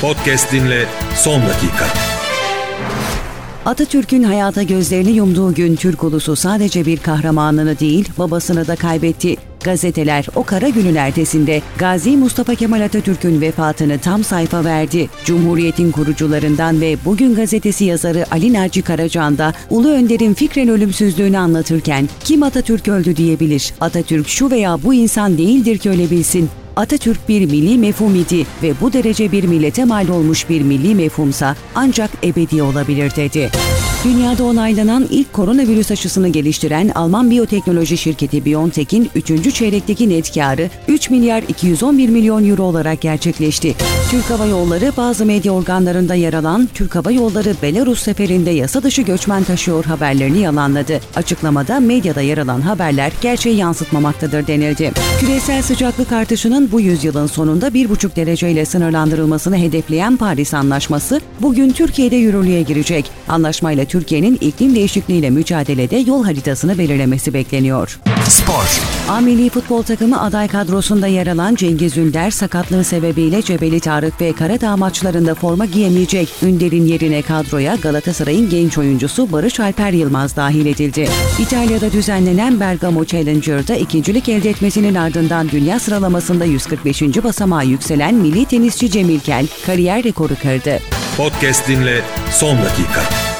Podcast dinle son dakika. Atatürk'ün hayata gözlerini yumduğu gün Türk ulusu sadece bir kahramanını değil, babasını da kaybetti. Gazeteler o kara günün ertesinde Gazi Mustafa Kemal Atatürk'ün vefatını tam sayfa verdi. Cumhuriyet'in kurucularından ve Bugün gazetesi yazarı Ali Naci Karacan da Ulu Önder'in fikren ölümsüzlüğünü anlatırken kim Atatürk öldü diyebilir? Atatürk şu veya bu insan değildir ki ölebilsin. Atatürk bir milli mefhum idi ve bu derece bir millete mal olmuş bir milli mefhumsa ancak ebedi olabilir dedi. Dünyada onaylanan ilk koronavirüs aşısını geliştiren Alman biyoteknoloji şirketi BioNTech'in 3. çeyrekteki net karı 3 milyar 211 milyon euro olarak gerçekleşti. Türk Hava Yolları bazı medya organlarında yer alan Türk Hava Yolları Belarus seferinde yasa dışı göçmen taşıyor haberlerini yalanladı. Açıklamada medyada yer alan haberler gerçeği yansıtmamaktadır denildi. Küresel sıcaklık artışının bu yüzyılın sonunda 1,5 dereceyle sınırlandırılmasını hedefleyen Paris Anlaşması bugün Türkiye'de yürürlüğe girecek. Anlaşmayla Türkiye'nin iklim değişikliğiyle mücadelede yol haritasını belirlemesi bekleniyor. Spor. A milli futbol takımı aday kadrosunda yer alan Cengiz Ünder sakatlığı sebebiyle Cebeli Tarık ve Karadağ maçlarında forma giyemeyecek. Ünder'in yerine kadroya Galatasaray'ın genç oyuncusu Barış Alper Yılmaz dahil edildi. İtalya'da düzenlenen Bergamo Challenger'da ikincilik elde etmesinin ardından dünya sıralamasında 145. basamağa yükselen milli tenisçi Cem İlkel kariyer rekoru kırdı. Podcast dinle son dakika.